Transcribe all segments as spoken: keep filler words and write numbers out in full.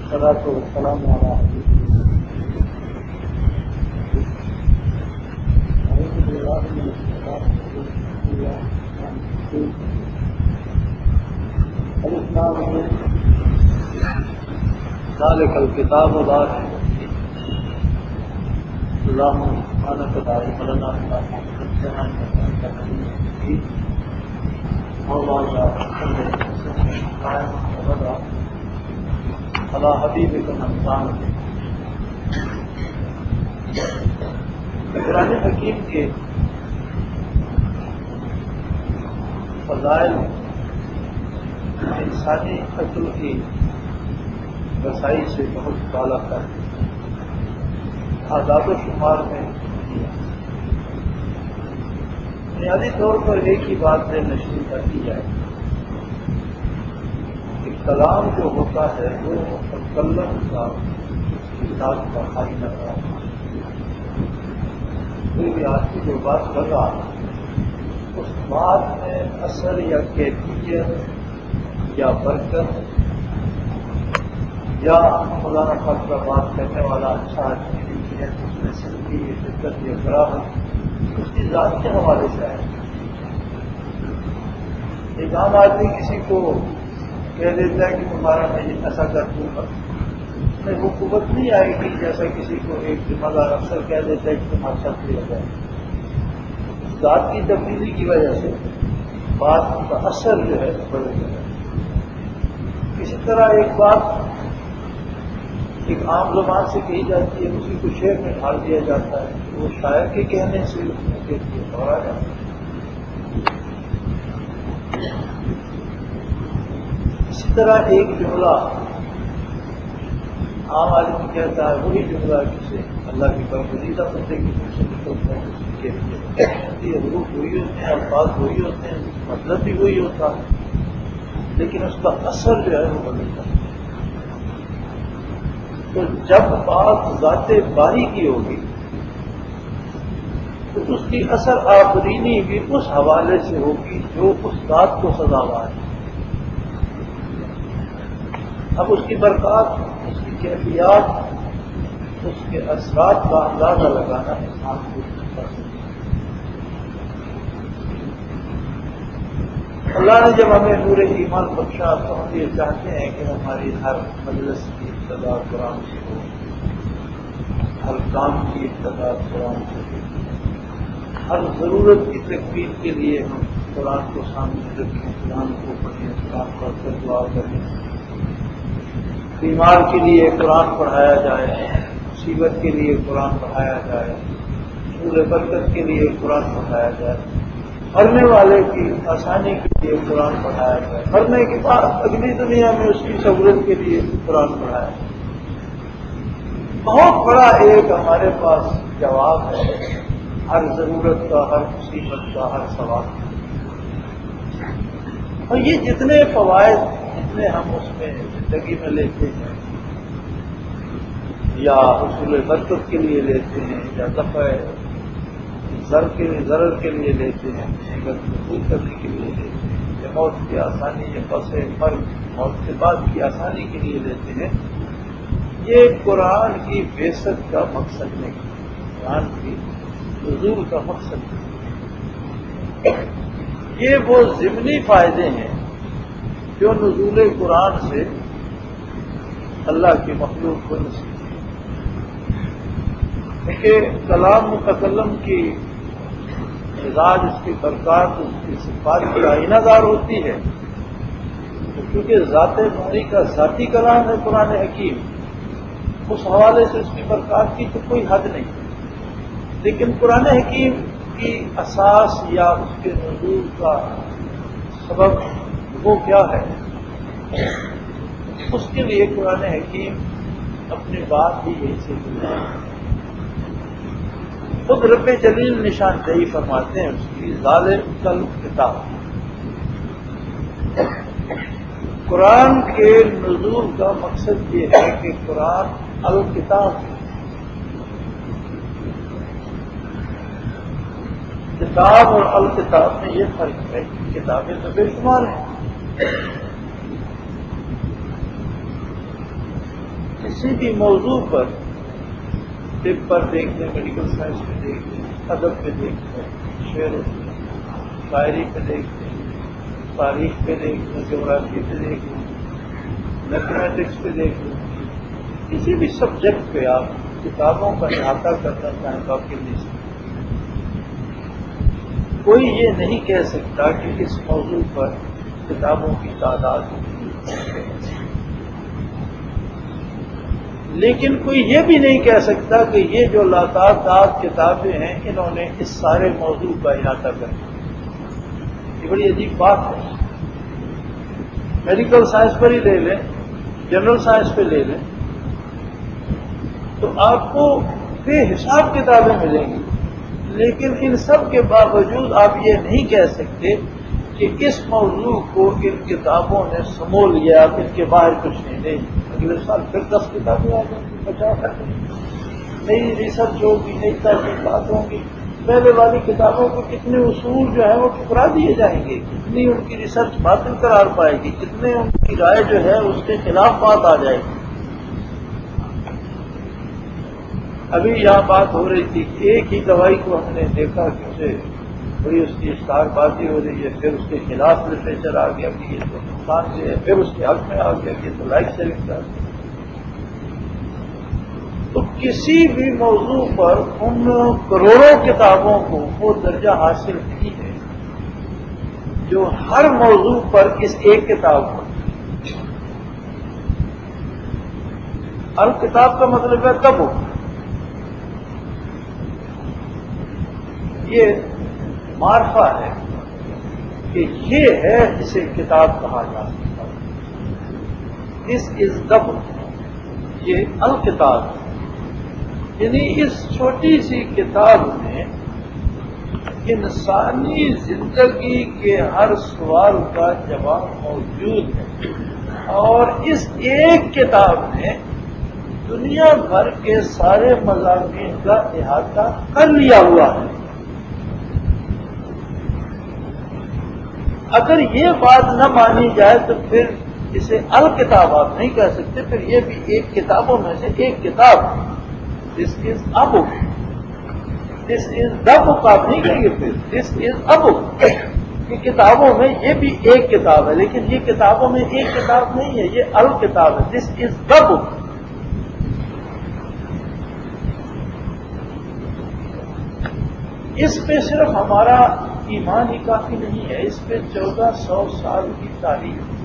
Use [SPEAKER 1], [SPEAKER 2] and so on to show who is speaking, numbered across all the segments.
[SPEAKER 1] والصلاة والسلام على أعوذ بالله من الشيطان الرجيم بسم الله الرحمن الرحيم ألف لام ميم ذلك الكتاب لا ريب فيه اللهم سبحانك لا علم لنا إلا ما علمتنا إنك أنت العليم الحكيم اللهم لا تحمل أبدا على حبیبک منظام قرآن حکیم کے فضائل انسانی عقل کی رسائی سے بہت بالا تر اعداد و شمار میں بنیادی طور پر ایک ہی بات سے نشر کر دی جائے کہ کلام جو ہوتا ہے وہ متکلم کا کتاب کا خاصہ ہے. کوئی بھی آدمی جو بات کر رہا ہے اس بات میں اثر یا کیفیت یا برکت یا خدا نخواستہ بات کرنے والا اچھا آدمی ہے اس میں سختی یا شدت یا فراہم اس کی ذات کے حوالے سے ہے. ایک عام آدمی کسی کو کہہ دیتا ہے کہ تمہارا میں ایسا کر دوں گا اس میں وہ قوت نہیں آئے گی جیسا کسی کو ایک ذمہ دار افسر کہہ دیتا ہے کہ تمہارا ساتھ دیا جائے. ذات کی تبدیلی کی وجہ سے بات کا اثر جو ہے بدل جائے. اسی طرح ایک بات ایک عام زبان سے کہی جاتی ہے اسی کو شعر میں ڈھال دیا جاتا ہے وہ شاعر کے کہنے سے اس میں کہتی ہے دوہرا جاتا ہے. اسی طرح ایک جملہ عام آدمی کہتا ہے وہی جملہ کسی اللہ کی برگزیدہ بندے کی طرف سے نکلتا ہے اس کی کیفیت حروف وہی ہوتے ہیں الفاظ وہی ہوتے ہیں مطلب بھی وہی ہوتا ہے لیکن اس کا اثر جو ہے وہ بدلتا ہے. تو جب بات ذات باری کی ہوگی تو اس کی اثر آفرینی بھی اس حوالے سے ہوگی جو اس ذات کو سزاوار ہے. اب اس کی برکات اس کی کیفیات اس کے اثرات کا اندازہ لگانا انسان کو کر سکتا ہے. اللہ نے جب ہمیں نور ایمان بخشا تو ہم یہ چاہتے ہیں کہ ہماری ہر مجلس کی ابتدا قرآن سے ہو ہر کام کی ابتدا قرآن سے ہو ہر ضرورت کی تکمیل کے لیے ہم قرآن کو سامنے رکھیں قرآن کو پڑھیں قرآن پڑھ کر دعا کریں. بیمار کے لیے قرآن پڑھایا جائے مصیبت کے لیے قرآن پڑھایا جائے نور برکت کے لیے قرآن پڑھایا جائے مرنے والے کی آسانی کے لیے قرآن پڑھایا جائے مرنے کے بعد اگلی دنیا میں اس کی سہولت کے لیے قرآن پڑھایا جائے. بہت بڑا ایک ہمارے پاس جواب ہے ہر ضرورت کا ہر مصیبت کا ہر سوال کا. اور یہ جتنے فوائد جتنے ہم اس میں زندگی میں لیتے ہیں یا حصول برکت کے لیے لیتے ہیں یا دفع زر کے ضرر کے لیے لیتے ہیں مصیبت کو دور کرنے کے لیے لیتے ہیں یا موت کی آسانی یا پس مرگ موت کے بعد کی آسانی کے لیے لیتے ہیں یہ قرآن کی بیست کا مقصد نہیں قرآن کی نزول کا مقصد نہیں. یہ وہ ضمنی فائدے ہیں جو نزول قرآن سے اللہ کی مخلوق کو نصیب ہے. کہ کلام متکلم کی مزاج اس کی برکات اس کی صفات کی آئینہ دار ہوتی ہے کیونکہ ذات نوری کا ذاتی کلام ہے قرآن حکیم اس حوالے سے اس کی برکات کی تو کوئی حد نہیں. لیکن قرآن حکیم کی اساس یا اس کے نزول کا سبب وہ کیا ہے اس کے لیے قرآن حکیم اپنی بات ہی یہی سے دیا ہے. خود رب جلیل نشاندہی فرماتے ہیں اس کی ذالک الکتاب. قرآن کے نزول کا مقصد یہ ہے کہ قرآن الکتاب کتاب اور الکتاب میں یہ فرق ہے کہ کتابیں تو بے شمار ہیں کسی بھی موضوع پر طب پر دیکھ لیں، میڈیکل سائنس پہ دیکھ لیں، ادب پہ دیکھ لیں، شعر و شاعری پہ دیکھ لیں، تاریخ پہ دیکھ لیں، جغرافی پہ دیکھ لیں، میتھمیٹکس پہ دیکھ لیں، کسی بھی سبجیکٹ پہ آپ کتابوں کا احاطہ کرنا چاہیں تو آپ کے لیے کوئی یہ نہیں کہہ سکتا کہ اس موضوع پر کتابوں کی تعداد ہے، لیکن کوئی یہ بھی نہیں کہہ سکتا کہ یہ جو لاتعداد کتابیں ہیں انہوں نے اس سارے موضوع کا احاطہ کر دیا۔ یہ بڑی عجیب بات ہے۔ میڈیکل سائنس پر ہی لے لیں، جنرل سائنس پہ لے لیں، تو آپ کو بے حساب کتابیں ملیں گی، لیکن ان سب کے باوجود آپ یہ نہیں کہہ سکتے کہ اس موضوع کو ان کتابوں نے سمول لیا، اب ان کے باہر کچھ نہیں نہیں اگلے سال پھر دس کتابیں آ جائیں گی، پچاس آ جائیں گی، نئی ریسرچ ہوگی، نئی تحقیقات ہوں گی، پہلے والی کتابوں کو کتنے اصول جو ہے وہ ٹھکرا دیے جائیں گے، کتنی ان کی ریسرچ باطل قرار پائے گی، کتنے ان کی رائے جو ہے اس کے خلاف بات آ جائے گی۔ ابھی یہاں بات ہو رہی تھی کہ ایک ہی دوائی کو ہم نے دیکھا کہ اسے بڑی اس کی اسٹار بازی ہو رہی ہے، پھر اس کے خلاف لٹریچر آ گیا کہ یہ تو نقصان دہ ہے، پھر اس کے حق میں آ گیا کہ یہ تو لائف سیونگ کا۔ تو کسی بھی موضوع پر ان کروڑوں کتابوں کو وہ درجہ حاصل نہیں ہے جو ہر موضوع پر اس ایک کتاب کو۔ ہر کتاب کا مطلب ہے کب ہو، یہ معرفہ ہے کہ یہ ہے جسے کتاب کہا جا سکتا ہے۔ دس از دا بک، یہ الکتاب ہے، یعنی اس چھوٹی سی کتاب میں انسانی زندگی کے ہر سوال کا جواب موجود ہے، اور اس ایک کتاب نے دنیا بھر کے سارے مضامین کا احاطہ کر لیا ہوا ہے۔ اگر یہ بات نہ مانی جائے تو پھر اسے الکتاب آپ نہیں کہہ سکتے، پھر یہ بھی ایک کتابوں میں سے ایک کتاب ہے۔ دس از اے بک، دس از دا بک آپ نہیں کہیں گے، پھر دس از اے بک۔ یہ کتابوں میں یہ بھی ایک کتاب ہے، لیکن یہ کتابوں میں ایک کتاب نہیں ہے، یہ الکتاب ہے، دس از دا بک۔ اس پہ صرف ہمارا ایمان ہی کافی نہیں ہے، اس پہ چودہ سو سال کی تاریخ ہے۔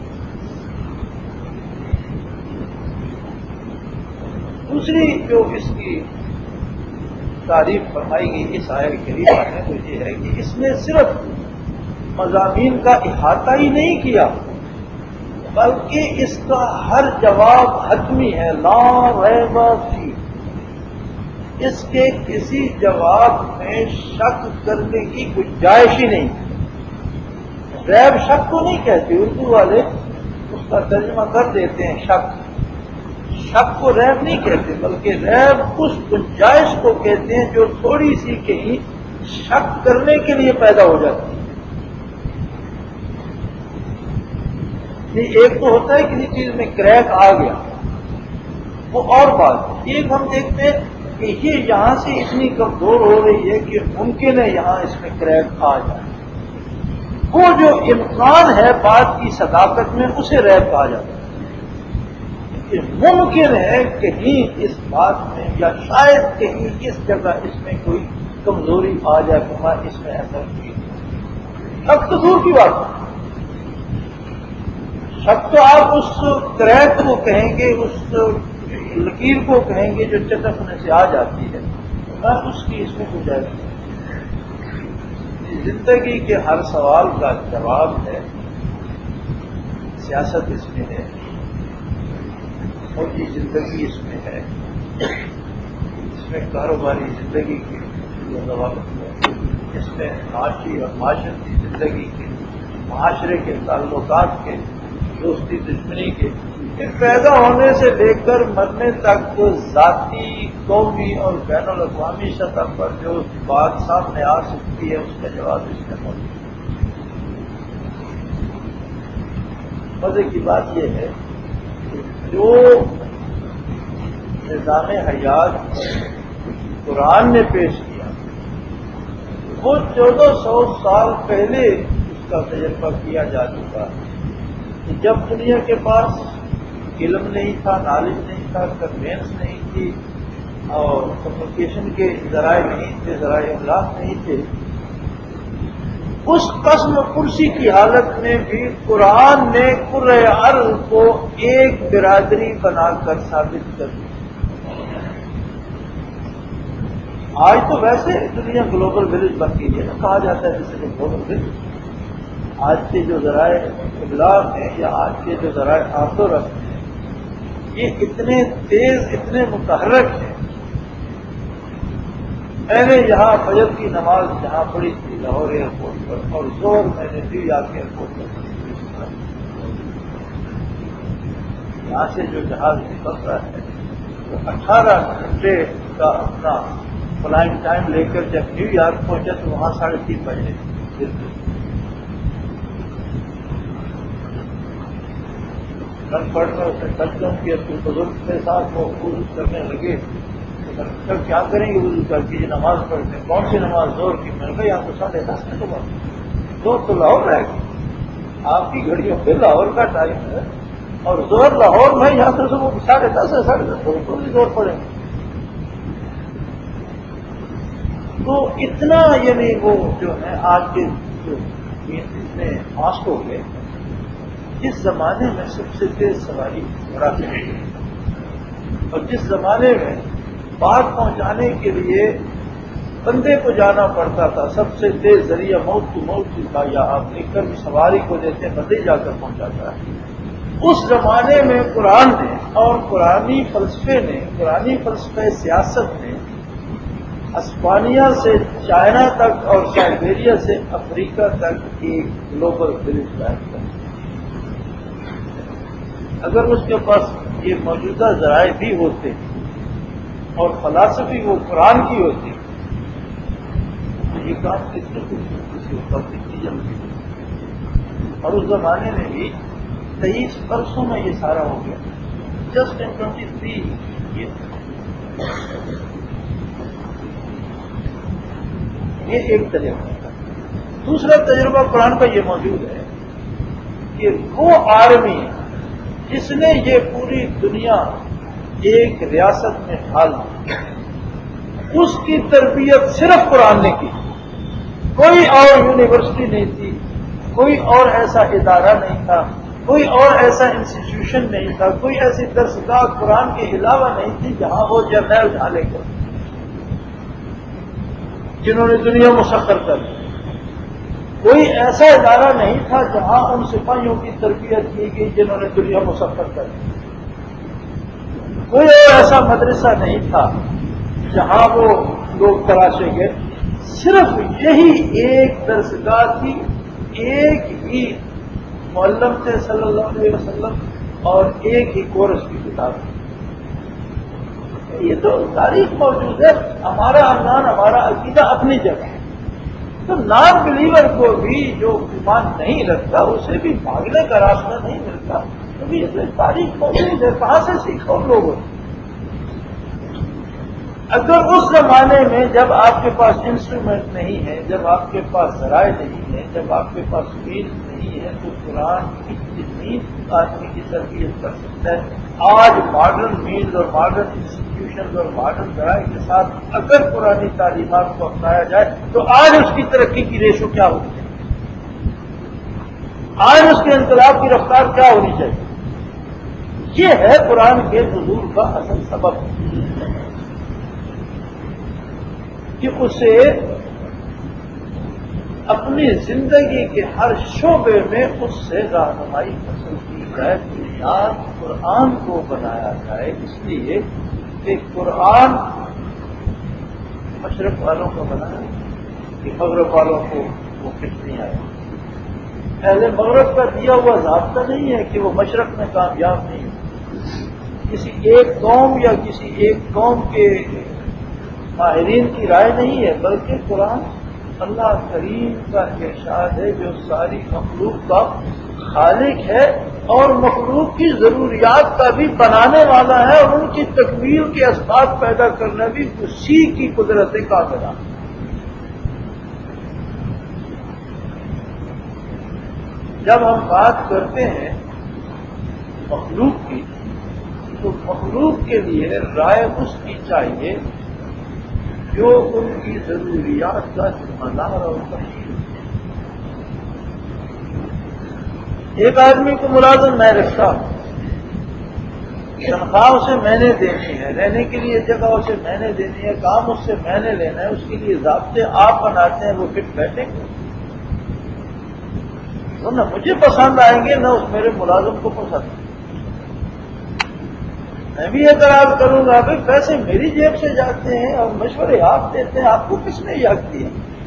[SPEAKER 1] دوسری جو اس کی تعریف فرمائی گئی اس آیت کریمہ میں وہ یہ ہے کہ اس نے صرف مضامین کا احاطہ ہی نہیں کیا، بلکہ اس کا ہر جواب حتمی ہے، لا ریب فیہ۔ اس کے کسی جواب میں شک کرنے کی گنجائش ہی نہیں۔ ریب شک کو نہیں کہتے، اردو والے اس کا ترجمہ کر دیتے ہیں شک، شک کو ریب نہیں کہتے، بلکہ ریب اس گنجائش کو کہتے ہیں جو تھوڑی سی کہیں شک کرنے کے لیے پیدا ہو جاتی ہے۔ ایک تو ہوتا ہے کسی چیز میں کریک آ گیا، وہ اور بات، ایک ہم دیکھتے ہیں کہ یہ یہاں سے اتنی کمزور ہو رہی ہے کہ ممکن ہے یہاں اس میں کریک آ جائے، وہ جو امکان ہے بات کی صداقت میں اسے ریب کہا جاتا ہے۔ کہ ممکن ہے کہیں اس بات میں یا شاید کہیں اس جگہ اس میں کوئی کمزوری آ جائے، فرما اس میں ایسا نہیں، شک تو دور کی بات ہے، شک تو آپ اس کریک کو کہیں گے، اس لکیر کو کہیں گے جو چٹکنے سے آ جاتی ہے، نہ اس کی اس میں گنجائش نہیں۔ زندگی کے ہر سوال کا جواب ہے، سیاست اس میں ہے، فوجی زندگی اس میں ہے، اس میں کاروباری زندگی کی ضوابط ہے، اس میں معاشی اور معاشرتی زندگی کے، معاشرے کے تعلقات کے، دوستی دشمنی کے، پیدا ہونے سے لے کر مرنے تک ذاتی، قومی اور بین الاقوامی سطح پر جو بات سامنے آ سکتی ہے اس کا جواب اس میں موجود ہے۔ مزے کی بات یہ ہے کہ جو نظام حیات قرآن نے پیش کیا، وہ چودہ سو سال پہلے اس کا تجربہ کیا جا چکا کہ جب دنیا کے پاس علم نہیں تھا، نالج نہیں تھا، کنوینس نہیں تھی اور کمیونیکیشن کے ذرائع نہیں تھے، ذرائع ابلاغ نہیں تھے، اس قسم کرسی کی حالت میں بھی قرآن نے کرۂ ارض کو ایک برادری بنا کر ثابت کر دی۔ آج تو ویسے دنیا گلوبل ولیج بن گئی ہے، کہا جاتا ہے جیسے کہ گلوبل ولیج۔ آج کے جو ذرائع ابلاغ ہیں یا آج کے جو ذرائع آمد و رفت ہیں، یہ اتنے تیز، اتنے متحرک ہیں۔ میں نے یہاں فجر کی نماز جہاں پڑھی تھی لاہور ایئرپورٹ پر، اور زور میں نے نیو یارک ایئرپورٹ پر پڑھی تھی۔ یہاں سے جو جہاز نکلتا ہے وہ اٹھارہ گھنٹے کا اپنا فلائنگ ٹائم لے کر جب نیو یارک پہنچا تو وہاں ساڑھے تین بجے بالکل رنگ پڑنے اسے ترجم کیا، پھر بزرگ کے ساتھ وہ وضو کرنے لگے۔ تو کیا کریں گے وضو کر کے نماز پڑھتے ہیں؟ کون سی نماز؟ زور کی؟ میں نے کہا یہاں تو ساڑھے دس کے بعد زور تو لاہور رہے گی، آپ کی گھڑیوں پہ لاہور کا ٹائم ہے اور زور لاہور میں، یہاں تو صبح ساڑھے دس ہے، ساڑھے دس کو بھی زور پڑے گا۔ تو اتنا یعنی وہ جو ہے آج کے جو اتنے فاسٹ ہو گئے، جس زمانے میں سب سے تیز سواری بڑا تھی اور جس زمانے میں بات پہنچانے کے لیے بندے کو جانا پڑتا تھا، سب سے تیز ذریعہ موت کی موت کی تھا، یا آپ لکھ کر سواری کو دیتے بندے جا کر پہنچاتا ہے، اس زمانے میں قرآن نے اور قرآنی فلسفے نے، قرآنی فلسفہ سیاست نے اسپانیہ سے چائنا تک اور سائبیریا سے افریقہ تک ایک گلوبل ولیج قائم کر دیا۔ اگر اس کے پاس یہ موجودہ ذرائع بھی ہوتے اور فلسفی وہ قرآن کی ہوتی تو یہ کام کتنی خوبصورتی سے ہوتا، کتنی جلدی ہوتی۔ اور اس زمانے میں بھی تیئیس برسوں میں یہ سارا ہو گیا، just in twenty three year. یہ ایک تجربہ تھا۔ دوسرا تجربہ قرآن کا یہ موجود ہے کہ وہ آرمی جس نے یہ پوری دنیا ایک ریاست میں ڈھال دی، اس کی تربیت صرف قرآن نے کی، کوئی اور یونیورسٹی نہیں تھی، کوئی اور ایسا ادارہ نہیں تھا، کوئی اور ایسا انسٹیٹیوشن نہیں تھا، کوئی ایسی درسگاہ قرآن کے علاوہ نہیں تھی جہاں وہ جرنیل ڈھالے گئے جنہوں نے دنیا مسخر کر دی۔ کوئی ایسا ادارہ نہیں تھا جہاں ان سپاہیوں کی تربیت کی گئی جنہوں نے دنیا مسخر کر دی۔ کوئی اور ایسا مدرسہ نہیں تھا جہاں وہ لوگ تراشے گئے۔ صرف یہی ایک درسگاہ تھی، ایک ہی معلم تھے صلی اللہ علیہ وسلم اور ایک ہی کورس کی کتاب تھی۔ یہ تو تاریخ موجود ہے، ہمارا ایمان، ہمارا عقیدہ اپنی جگہ ہے۔ تو نان بلیور کو بھی جو ایمان نہیں رکھتا اسے بھی بھاگنے کا راستہ نہیں ملتا، کیونکہ اس میں تاریخ موجود ہے، کہاں سے سیکھو لوگوں۔ اگر اس زمانے میں جب آپ کے پاس انسٹرومنٹ نہیں ہے، جب آپ کے پاس ذرائع نہیں ہے، جب آپ کے پاس مینز نہیں ہے، تو قرآن کتنی آدمی کی تربیت کر سکتا ہے۔ آج ماڈرن مینز اور ماڈرن انسٹیٹیوشن اور ماڈرن ذرائع کے ساتھ اگر قرآنی تعلیمات کو اپنایا جائے تو آج اس کی ترقی کی ریشو کیا ہونی چاہیے، آج اس کے انقلاب کی رفتار کیا ہونی چاہیے۔ یہ ہے قرآن کے نزول کا اصل سبب کہ اسے اپنی زندگی کے ہر شعبے میں اس سے رہنمائی حاصل کی جائے، بنیاد قرآن کو بنایا جائے، اس لیے کہ قرآن مشرق والوں کو بنایا کہ مغرب والوں کو وہ فکر نہیں آیا۔ اہل مغرب کا دیا ہوا ضابطہ نہیں ہے کہ وہ مشرق میں کامیاب نہیں ہے، کسی ایک قوم یا کسی ایک قوم کے ماہرین کی رائے نہیں ہے، بلکہ قرآن اللہ کریم کا ارشاد ہے جو ساری مخلوق کا خالق ہے اور مخلوق کی ضروریات کا بھی بنانے والا ہے، اور ان کی تکمیل کے اسباب پیدا کرنا بھی اسی کی قدرت کاملہ۔ جب ہم بات کرتے ہیں مخلوق کی تو مخلوق کے لیے رائے اس کی چاہیے جو ان کی ضروریات کا ذمہ دار اور وکیل۔ ایک آدمی کو ملازم میں رکھتا ہوں، تنخواہ اسے میں نے دینی ہے، رہنے کے لیے جگہ اسے میں نے دینی ہے، کام اس سے میں نے لینا ہے، اس کے لیے ضابطے آپ بناتے ہیں، وہ فٹ بیٹھیں گے؟ وہ نہ مجھے پسند آئیں گے نہ اس میرے ملازم کو پسند آئیں گے۔ میں بھی اعتراض کروں گا کہ پیسے میری جیب سے جاتے ہیں اور مشورے آپ دیتے ہیں، آپ کو کس نے یاد کیا؟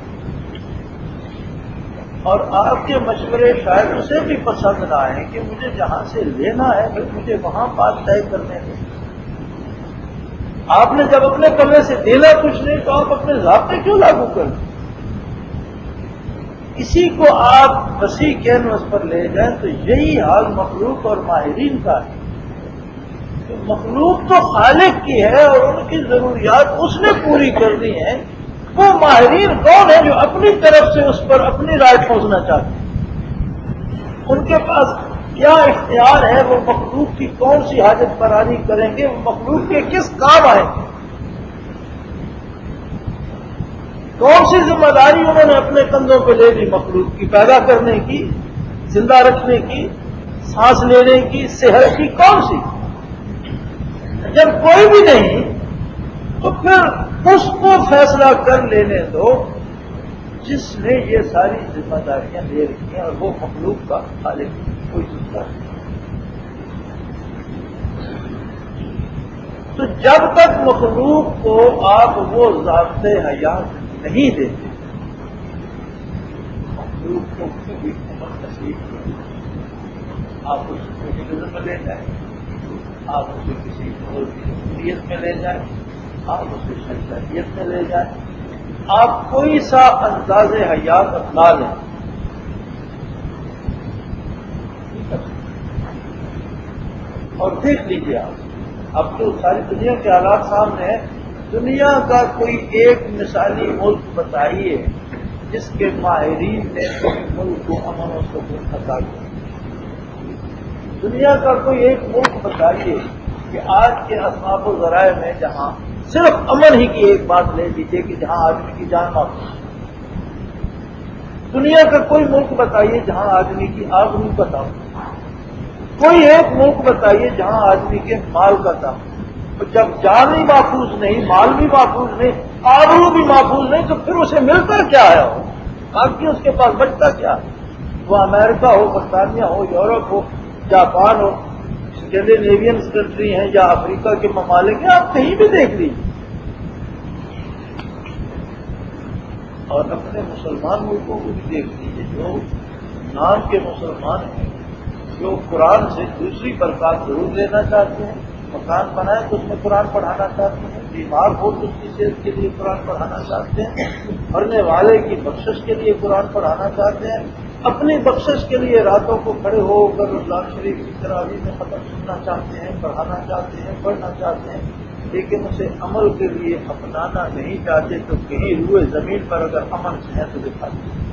[SPEAKER 1] اور آپ کے مشورے شاید اسے بھی پسند نہ آئیں کہ مجھے جہاں سے لینا ہے پھر مجھے وہاں بات طے کرنے دیں۔ آپ نے جب اپنے کمرے سے دینا کچھ نہیں تو آپ اپنے ضابطے کیوں لاگو کر دیں؟ اسی کو آپ وسیع کینوس پر لے جائیں تو یہی حال مخلوق اور ماہرین کا ہے۔ مخلوق تو خالق کی ہے اور ان کی ضروریات اس نے پوری کرنی ہے، وہ ماہرین کون ہیں جو اپنی طرف سے اس پر اپنی رائے ٹھوسنا چاہتے ہیں؟ ان کے پاس کیا اختیار ہے؟ وہ مخلوق کی کون سی حاجت پرانی کریں گے؟ وہ مخلوق کے کس کام آئیں گے؟ کون سی ذمہ داری انہوں نے اپنے کندھوں پہ لے لی مخلوق کی؟ پیدا کرنے کی، زندہ رکھنے کی، سانس لینے کی، صحت کی، کون سی؟ جب کوئی بھی نہیں تو پھر اس کو فیصلہ کر لینے دو جس نے یہ ساری ذمہ داریاں لے رکھی ہیں، اور وہ مخلوق کا خالق کوئی ذمہ داری نہیں۔ تو جب تک مخلوق کو آپ وہ ضابطے حیات نہیں دیتے، مخلوق کو کبھی عمل نصیب نہیں۔ آپ اس کو ہجرت میں لے جائیں، آپ اسے کسی اور کی جمہوریت میں لے جائیں، آپ اسے شہریت میں لے جائیں، آپ کوئی سا انداز حیات اپنا لیں، اور دیکھ لیجیے آپ اب تو ساری دنیا کے حالات سامنے ہیں۔ دنیا کا کوئی ایک مثالی ملک بتائیے جس کے ماہرین نے ملک کو امن و سکون عطا کیا۔ دنیا کا کوئی ایک ملک بتائیے کہ آج کے اسباب و ذرائع میں جہاں صرف امن ہی کی ایک بات لے لیجیے کہ جہاں آدمی کی جان محفوظ ہے۔ دنیا کا کوئی ملک بتائیے جہاں آدمی کی آبرو کا دامن، کوئی ایک ملک بتائیے جہاں آدمی کے مال کا دامن۔ تو جب جان بھی محفوظ نہیں، مال بھی محفوظ نہیں، آبرو بھی محفوظ نہیں، تو پھر اسے ملتا کیا ہے؟ ہو باقی اس کے پاس بچتا کیا ہے؟ وہ امریکہ ہو، برطانیہ ہو، یورپ ہو، جاپان ہو، اسکینڈینیوین کنٹری ہیں یا افریقہ کے ممالک ہیں، آپ کہیں بھی دیکھ لیجیے۔ اور اپنے مسلمان ملکوں کو بھی دیکھ لیجیے، جو نام کے مسلمان ہیں، جو قرآن سے دوسری برکات ضرور لینا چاہتے ہیں، مکان بنائے تو اس میں قرآن پڑھانا چاہتے ہیں، بیمار ہو تو اس کی صحت کے لیے قرآن پڑھانا چاہتے ہیں، مرنے والے کی بخشش کے لیے قرآن پڑھانا چاہتے ہیں، اپنی بخشش کے لیے راتوں کو کھڑے ہو کر لاکھ شریف کی تراویح میں ختم سننا چاہتے ہیں، پڑھانا چاہتے ہیں، پڑھنا چاہتے ہیں، لیکن اسے عمل کے لیے اپنانا نہیں چاہتے، تو کہیں روئے زمین پر اگر امن سے ہے تو دکھاتے ہیں۔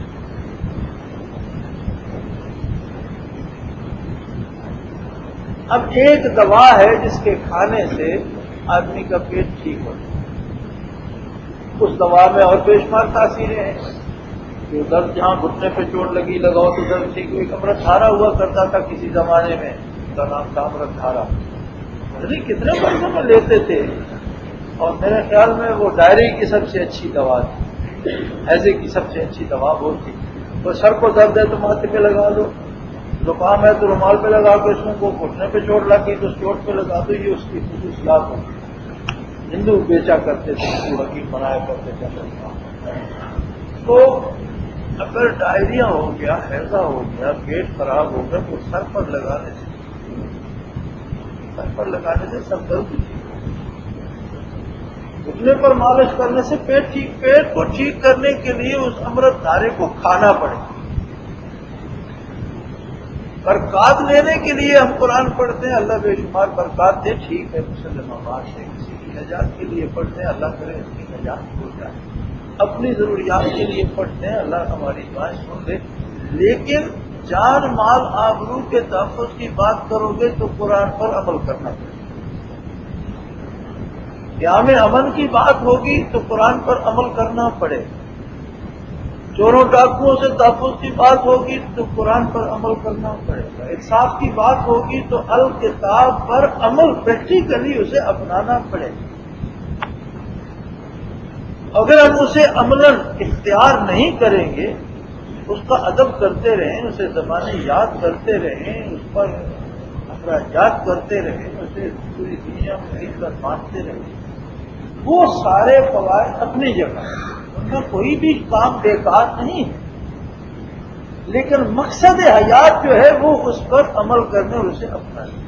[SPEAKER 1] اب ایک دوا ہے جس کے کھانے سے آدمی کا پیٹ ٹھیک ہوتا ہے، اس دوا میں اور بے شمار تاثیریں ہیں۔ جو درد جہاں گھٹنے پہ چوٹ لگی لگاؤ تو درد ٹھیک ہوئی۔ امرت دھارا ہوا کرتا تھا کسی زمانے میں، اس کا نام تھا امرت دھارا، نہیں کتنے مردوں میں لیتے تھے، اور میرے خیال میں وہ ڈائری کی سب سے اچھی دوا تھی، ایسے کی سب سے اچھی دوا وہ تھی۔ تو سر کو درد ہے تو ماتھے پہ لگا دو، زکام ہے تو رومال پہ لگا کے اس کو، گھٹنے پہ چوٹ لگی تو اس چوٹ پہ لگا دو، یہ اس کی خصوصیات ہوتی۔ ہندو بیچا کرتے تھے، ہندو حکیم بنایا کرتے تھے۔ تو اگر ڈائریا ہو گیا، ہیضہ ہو گیا، پیٹ خراب ہو گیا تو سر پر لگانے سے سر پر لگانے سے سر درد ٹھیک ہو، گھٹنے پر مالش کرنے سے پیٹ ٹھیک۔ پیٹ کو ٹھیک کرنے کے لیے اس امرت دھارے کو کھانا پڑے، برکات لینے کے لیے ہم قرآن پڑھتے ہیں، اللہ بے شمار برکات دے، ٹھیک ہے، مسلم آباد سے کسی کی نجات کے لیے پڑھتے ہیں، اللہ کرے اس کی نجات ہو جائے، اپنی ضروریات کے لیے پڑھتے ہیں، اللہ ہماری دعائیں سن لے، لیکن جان مال آبرو کے تحفظ کی بات کرو گے تو قرآن پر عمل کرنا پڑے گا۔ قیام امن کی بات ہوگی تو قرآن پر عمل کرنا پڑے گا۔ چوروں ڈاکوؤں سے تحفظ کی بات ہوگی تو قرآن پر عمل کرنا پڑے گا۔ انصاف کی بات ہوگی تو الکتاب پر عمل پریکٹیکلی اسے اپنانا پڑے گا۔ اگر ہم اسے عملاً اختیار نہیں کریں گے، اس کا ادب کرتے رہیں، اسے زبانیں یاد کرتے رہیں، اس پر اخراجات کرتے رہیں، اسے پوری دنیا میں ایک طرح بانٹتے رہیں، وہ سارے فوائد اپنی جگہ، ان کا کوئی بھی کام بیکار نہیں ہے، لیکن مقصد حیات جو ہے وہ اس پر عمل کرنے اور اسے اپنانے۔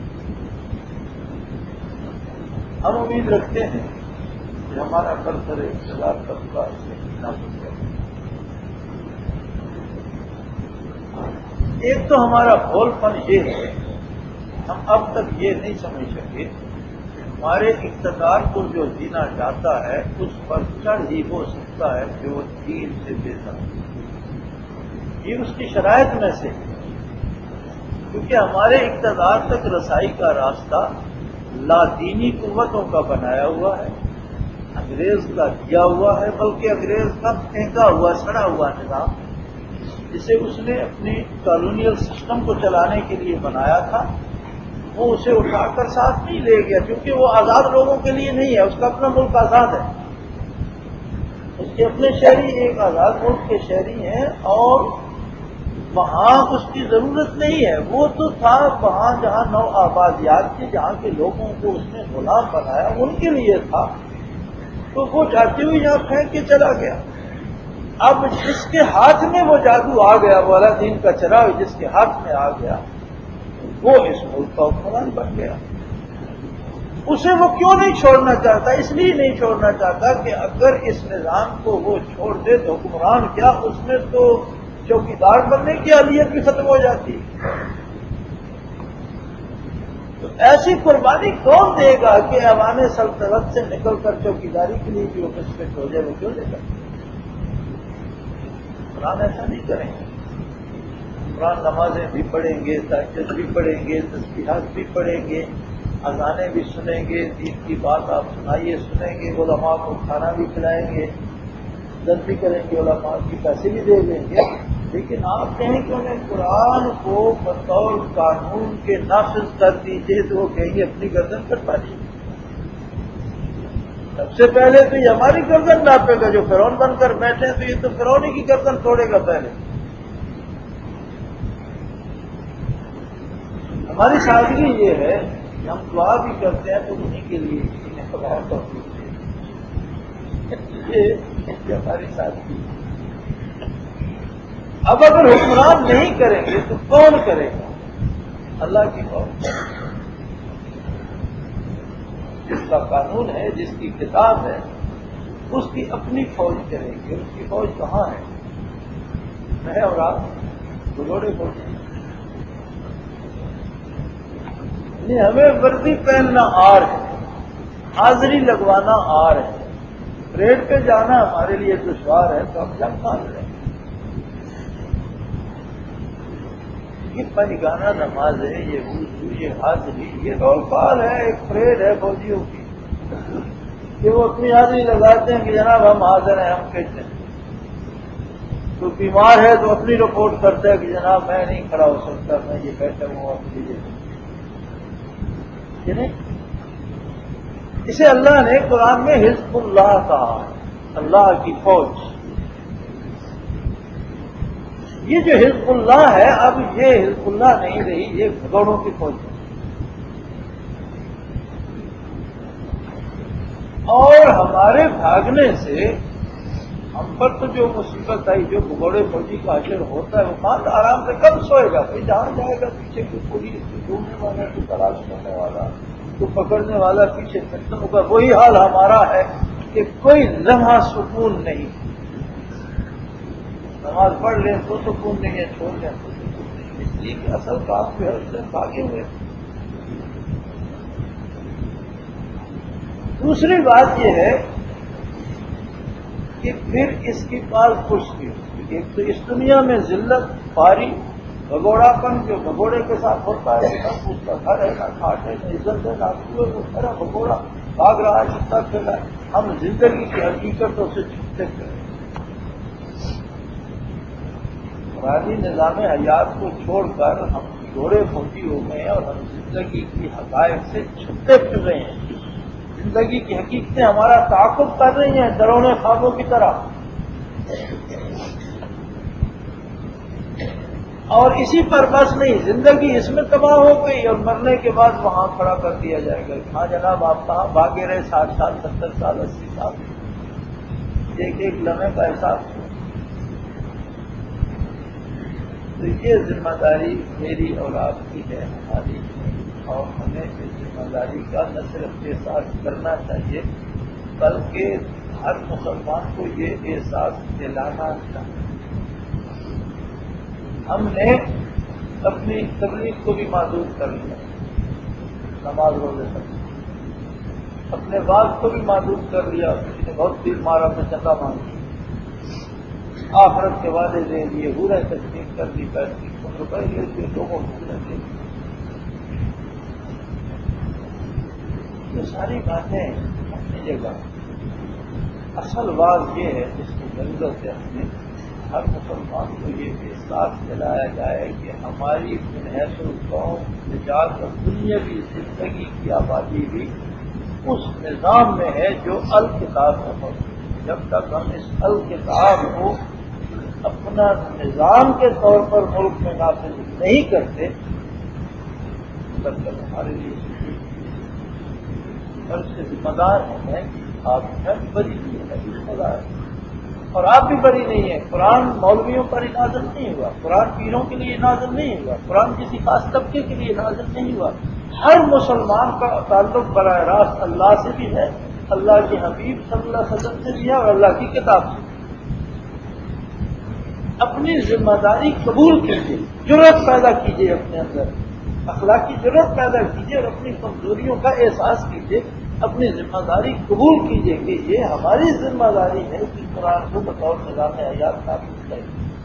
[SPEAKER 1] ہم امید رکھتے ہیں کہ ہمارا کلچر اختلاف طبقہ سے نافذ کرے۔ ایک تو ہمارا بھول پن یہ ہے، ہم اب تک یہ نہیں سمجھ سکے کہ ہمارے اقتدار کو جو جینا چاہتا ہے اس پر چڑھ ہی ہو سکتا ہے جو دین سے دیتا ہے، یہ اس کی شرائط میں سے ہے، کیونکہ ہمارے اقتدار تک رسائی کا راستہ لادینی قوتوں کا بنایا ہوا ہے، انگریز کا دیا ہوا ہے، بلکہ انگریز کا پھینکا ہوا سڑا ہوا نظام جسے اس نے اپنی کالونیل سسٹم کو چلانے کے لیے بنایا تھا، وہ اسے اٹھا کر ساتھ نہیں لے گیا، کیونکہ وہ آزاد لوگوں کے لیے نہیں ہے، اس کا اپنا ملک آزاد ہے، اس کے اپنے شہری ایک آزاد ملک کے شہری ہیں، اور وہاں اس کی ضرورت نہیں ہے، وہ تو تھا وہاں جہاں نو آبادیات کے جہاں کے لوگوں کو اس نے غلام بنایا ان کے لیے تھا، تو وہ جاتی ہوئی یہاں پھینک کے چلا گیا۔ اب جس کے ہاتھ میں وہ جادو آ گیا، وہ الادین کا چراغ جس کے ہاتھ میں آ گیا، وہ اس ملک کا حکمران بن گیا۔ اسے وہ کیوں نہیں چھوڑنا چاہتا؟ اس لیے نہیں چھوڑنا چاہتا کہ اگر اس نظام کو وہ چھوڑ دے تو حکمران کیا، اس میں تو چوکیدار بننے کی اہلیت بھی ختم ہو جاتی۔ تو ایسی قربانی کون دے گا کہ ایوان سلطنت سے نکل کر چوکیداری کے لیے بھی وہ مسفٹ ہو جائے؟ وہ کیوں دے گا؟ قرآن ایسا نہیں کریں گے۔ قرآن نمازیں بھی پڑھیں گے، تہجد بھی پڑھیں گے، تسبیحات بھی پڑھیں گے، اذانیں بھی سنیں گے، دین کی بات آپ سنائیے سنیں گے، علماء کو کھانا بھی کھلائیں گے، عزت بھی کریں گے، علماء کی پیسے بھی دے دیں گے، لیکن آپ کہیں کہ انہیں قرآن کو بطور قانون کے نافذ کر دیجیے تو وہ کہیں گے اپنی گردن کٹوا دیجیے۔ سب سے پہلے تو یہ ہماری گردن ناپے گا، جو فرعون بن کر بیٹھے ہیں تو یہ تو فرعون ہی کی گردن توڑے گا پہلے۔ ہماری سادگی یہ ہے کہ ہم دعا بھی کرتے ہیں تو انہیں کے لیے انہیں خدا توفیق دے، یہ ہماری سادگی ہے۔ اب اگر حکمران نہیں کریں گے تو کون کرے گا؟ اللہ کی فوج، جس کا قانون ہے، جس کی کتاب ہے، اس کی اپنی فوج کرے گی۔ اس کی فوج کہاں ہے؟ میں اور آپ بگوڑے فوج، یعنی ہمیں وردی پہننا آر ہے، حاضری لگوانا آر ہے، پریڈ پہ جانا ہمارے لیے دشوار ہے تو ہم جنگ مان رہے ہیں۔ یہ پنجگانہ نماز ہے، یہ وضو، یہ حاضری، یہ رول کال ہے، ایک پریڈ ہے فوجیوں کی کہ وہ اپنی حاضری لگاتے ہیں کہ جناب ہم حاضر ہیں، ہم کہتے ہیں۔ تو بیمار ہے تو اپنی رپورٹ کرتا ہے کہ جناب میں نہیں کھڑا ہو سکتا، میں یہ بیٹھا ہوں آپ لیجیے۔ یہ نہیں، اسے اللہ نے قرآن میں حزب اللہ کہا، اللہ کی فوج۔ یہ جو حزب اللہ ہے، اب یہ حزب اللہ نہیں رہی، یہ بھگوڑوں کی فوج ہے۔ اور ہمارے بھاگنے سے ہم پر تو جو مصیبت آئی، جو بھگوڑے فوجی کا حشر ہوتا ہے، وہ مان آرام سے کب سوئے گا؟ کوئی جہاں جائے گا پیچھے کوئی پولیس، کوئی ڈھونڈنے والا، کوئی تلاش کرنے والا، کوئی پکڑنے والا پیچھے پھرتا ہوگا۔ وہی حال ہمارا ہے کہ کوئی لمحہ سکون نہیں، نماز پڑھ لیں تو سکون نہیں ہے، چھوڑ لیں تو سکون نہیں۔ اس لیے کہ اصل کام جو ہے اس سے بھاگے ہوئے. دوسری بات یہ ہے کہ پھر اس کی پال کچھ بھی. ایک تو اس دنیا میں ذلت پاری بھگوڑا پن جو بھگوڑے کے ساتھ ہوتا ہے سب اس کا گھر ہے نہ کھاٹ ہے نہ عزت ہے نہ کوئی وہ سارا بھگوڑا بھاگ رہا ہے چھٹا کھیلا ہے. ہم زندگی کی حقیقتوں سے چھپتے کریں. پرانی نظام حیات کو چھوڑ کر ہم گھوڑے پھوٹی ہو گئے ہیں اور ہم زندگی کی حقائق سے چھپتے پھر رہے ہیں. زندگی کی حقیقتیں ہمارا تعاقب کر رہی ہیں ڈرونے خوابوں کی طرح. اور اسی پر بس نہیں، زندگی اس میں تباہ ہو گئی اور مرنے کے بعد وہاں کھڑا کر دیا جائے گا. ہاں جناب آپ کہاں بھاگے رہے ساٹھ سال ستر سال اسی سال، ایک ایک لمحے کا احساس. تو یہ ذمہ داری میری اور آپ کی ہے، ہماری ہے، اور ہمیں اس ذمہ داری کا نہ صرف احساس کرنا چاہیے بلکہ ہر مسلمان کو یہ احساس دلانا چاہیے. ہم نے اپنی تبلیغ کو بھی معذور کر لیا، نماز روزے تک اپنے بات کو بھی معذور کر لیا. کسی نے بہت تیر مارا تو چندہ مانگ لیا، آخرت کے وعدے دے دیے، برے تکلیف کر دی، پینتیس روپئے لے دیے لوگوں کو دے دی. یہ ساری باتیں اپنی جگہ. اصل بات یہ ہے جس کی ضرورت ہے ہمیں ہر مسلمان کو یہ احساس دلایا جائے کہ ہماری حیث القوم نجات اور دنیاوی زندگی کی آبادی بھی اس نظام میں ہے جو الکتاب میں موجود ہے. جب تک ہم اس الکتاب کو اپنا نظام کے طور پر ملک میں نافذ نہیں کرتے تب تک ہمارے لیے اور اس کے ذمہ دار ہیں. آپ میں بھی بری نہیں ہے، ذمہ دار ہے اور آپ بھی بری نہیں ہے. قرآن مولویوں پر ہی نازل نہیں ہوا، قرآن پیروں کے لیے نازل نہیں ہوا، قرآن کسی خاص طبقے کے لیے نازل نہیں ہوا. ہر مسلمان کا تعلق براہ راست اللہ سے بھی ہے، اللہ کے حبیب صلی اللہ علیہ وسلم سے بھی ہے اور اللہ کی کتاب سے. اپنی ذمہ داری قبول کیجیے، جرأت پیدا کیجیے اپنے اندر، اخلاقی جرأت پیدا کیجیے اور اپنی کمزوریوں کا احساس کیجیے. اپنی ذمہ داری قبول کیجیے کہ یہ ہماری ذمہ داری ہے کہ قرآن کو بطور نظام حیات نافذ کریں.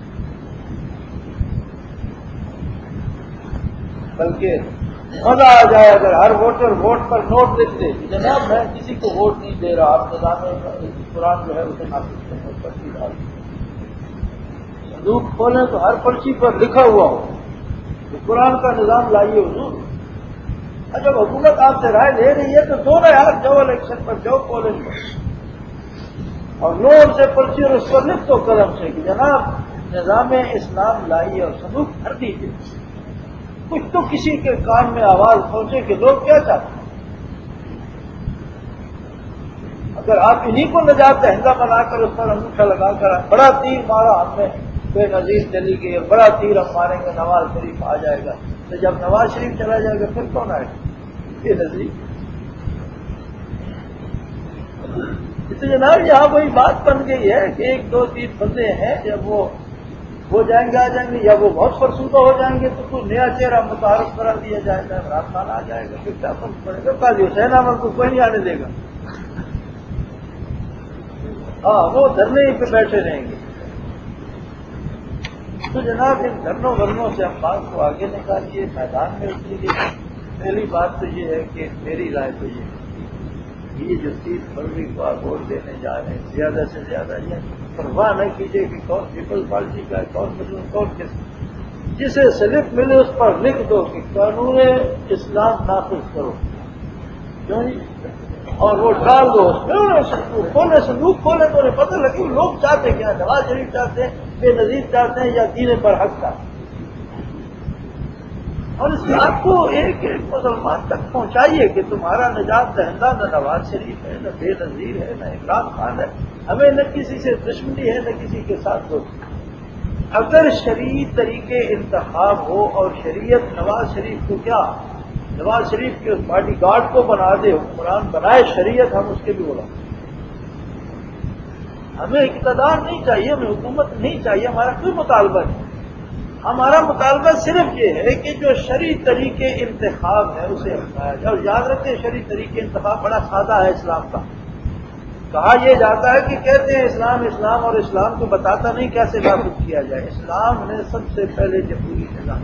[SPEAKER 1] بلکہ مزہ آ جائے اگر ہر ووٹر ووٹ پر نوٹ لکھ دے کہ جناب میں کسی کو ووٹ نہیں دے رہا، آپ نظام قرآن جو ہے اسے نافذ کریں. پرچی ڈال صندوق کھولیں تو ہر پرچی پر لکھا ہوا ہو کہ قرآن کا نظام لائیے حضور. جب حکومت آپ سے رائے لے رہی ہے تو دو نہ یار جاؤ الیکشن پر، جاؤ کالج پر اور لو ان سے پرچی اور اس پر لکھ دو قلم سے کہ جناب نظام اسلام لائیے اور صندوق بھر دیجیے. کچھ تو کسی کے کان میں آواز پہنچے کہ لوگ کیا چاہتے ہیں. اگر آپ انہیں کو نجات دہندہ بنا کر اس پر انگوٹھا لگا کر بڑا تیر مارا ہم نے بے نظیر چلی گئی اور بڑا تیر ہم ماریں گے نواز شریف آ جائے گا، تو جب نواز شریف چلا جائے گا پھر کون آئے گا؟ بے نظیر. تو جناب یہاں وہی بات بن گئی ہے کہ ایک دو تین بندے ہیں، جب وہ ہو جائیں گے آ جائیں گے یا وہ بہت فرسودہ ہو جائیں گے تو کوئی نیا چہرہ متعارف کرا دیا جائے گا، عمران خان آ جائے گا، پھر کیا فرق پڑے گا؟ قاضی حسین احمد کو کوئی نہیں آنے دے گا. ہاں وہ دھرنے پہ بیٹھے رہیں گے. تو جناب ان دھرنوں ورنوں سے ہم بات کو آگے نکالیے، میدان میں اتریے. پہلی بات تو یہ ہے کہ میری رائے تو یہ ہے یہ جو تیس فروری کو آپ ووٹ دینے جا رہے ہیں زیادہ سے زیادہ یہ پرواہ نہ کیجیے کہ کون پیپلز پارٹی کا ہے، کون مسلم، کون کس. جسے سلپ ملے اس پر لکھ دو کہ قانون اسلام نافذ کرو، کیوں نہیں، اور وہ ڈال دو اس میں. صندوق کھولے صندوق کھولے تو انہیں پتہ لگے لوگ چاہتے کیا، نواز شریف چاہتے ہیں، بے نظیر چاہتے ہیں یا دین پر حق چاہتے ہیں. اور اس بات کو ایک ایک مسلمان تک پہنچائیے کہ تمہارا نجات دہندہ نہ نواز شریف ہے، نہ بے نظیر ہے، نہ عمران خان ہے. ہمیں نہ کسی سے دشمنی ہے، نہ کسی کے ساتھ دوستی. اگر شرعی طریقے انتخاب ہو اور شریعت نواز شریف کو کیا نواز شریف کے باڈی گارڈ کو بنا دے، حکمران بنائے شریعت، ہم اس کے بھی بلا. ہمیں اقتدار نہیں چاہیے، ہمیں حکومت نہیں چاہیے، ہمارا کوئی مطالبہ نہیں. ہمارا مطالبہ صرف یہ ہے کہ جو شرعی طریقے انتخاب ہے اسے اپنایا جائے، اور یاد رکھیں شرعی طریقے انتخاب بڑا سادہ ہے اسلام کا۔ کہا یہ جاتا ہے کہ کہتے ہیں اسلام اسلام اور اسلام کو بتاتا نہیں کیسے نافذ کیا جائے۔ اسلام نے سب سے پہلے جمہوری نظام،